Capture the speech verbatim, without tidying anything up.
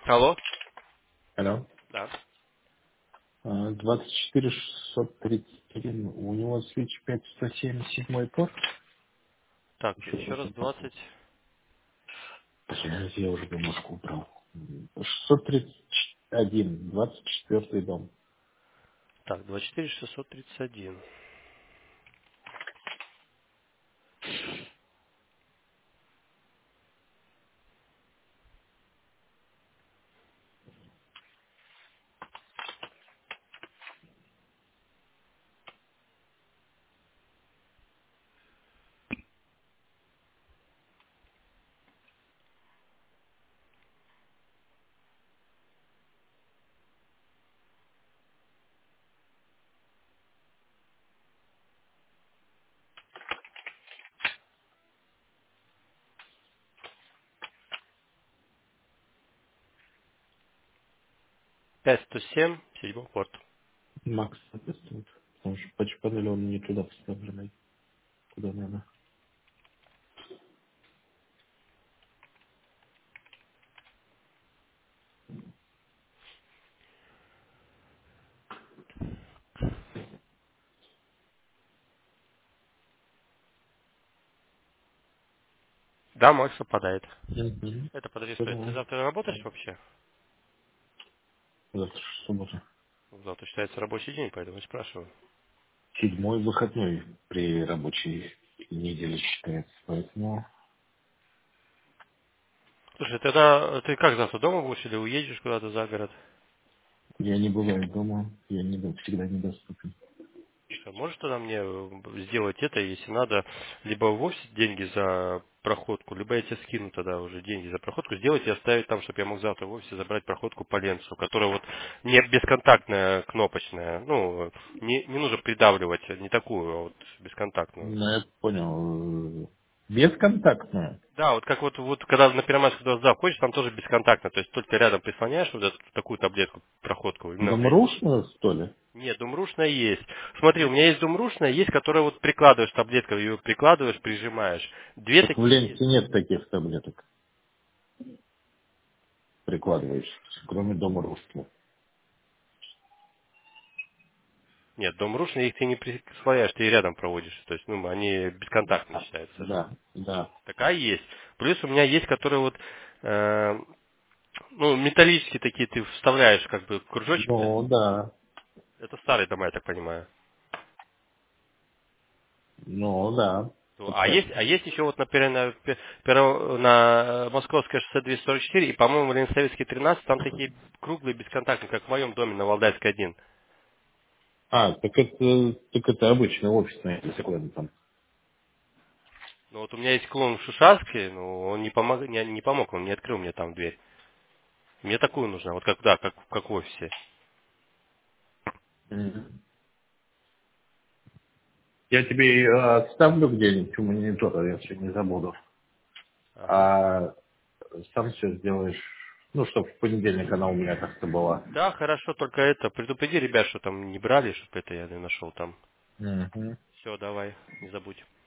Алло? Алло. Да. А, двадцать четыре шестьсот тридцать один. У него свич пять сто семь, седьмой порт. Так, Еще еще раз раз заплатил. двадцать. Сейчас я уже бумажку убрал. шестьсот тридцать один, двадцать четвертый дом. Так, двадцать четыре шестьсот тридцать один. пять сто семь, седьмой порт. Макс соответствует. Потому что патч панель он не туда поставленный, куда надо. Да, Макс попадает. Угу. Это подожди, стой. Ты Понял. завтра работаешь вообще? Завтра же суббота. Завтра считается рабочий день, поэтому и спрашиваю. Седьмой выходной при рабочей неделе считается. Поэтому Слушай, тогда ты как завтра дома будешь или уедешь куда-то за город? я не бываю дома, я не, всегда недоступен. Что, можешь тогда мне э, сделать это, если надо, либо вовсе деньги за проходку, либо я тебе скину тогда уже деньги за проходку, сделать и оставить там, чтобы я мог завтра в офисе забрать проходку по Ленцу, которая вот не бесконтактная, кнопочная, ну, не, не нужно придавливать, не такую, а вот бесконтактную. Ну, я понял. Э, Бесконтактную. Да, вот как вот, вот когда на Первомайскую два заходишь, там тоже бесконтактно, то есть только рядом прислоняешь вот эту такую таблетку, проходку, именно в Ленцу. Домрушную, что ли? Нет, думрушная есть. Смотри, у меня есть думрушная, есть, которая вот прикладываешь таблетку, ее прикладываешь, прижимаешь. Две Так в такие есть. ленте нет таких таблеток, прикладываешь, кроме домрушной. Нет, думрушные их ты не присвояешь, ты и рядом проводишь. То есть, ну, они бесконтактные Да, считаются. да, да. Такая есть. Плюс у меня есть, которые вот, э, ну, металлические такие, ты вставляешь как бы кружочек. Это, Ну, да. это старые дома, я так понимаю. Ну, да. Ну, А есть, Подтягиваю. а есть еще вот, например, на, пе- перо- на Московское шоссе двести сорок четыре и, по-моему, в Ленинсоветский тринадцать, там такие круглые бесконтактные, как в моем доме на Валдайской один. А, так это, так это обычный офисный секунду там. Ну вот у меня есть клон в Шушарске, но он не помог, не, не помог, он не открыл мне там дверь. Мне такую нужно, вот как, да, как, как в офисе. Мгм. Я тебе э, отставлю где-нибудь у монитора, если не забуду. Ага. А сам все сделаешь, ну, чтобы в понедельник она у меня как-то была. Да, хорошо, только это, предупреди ребят, что там не брали, чтобы это я не нашел там. Мгм. Все, давай, не забудь.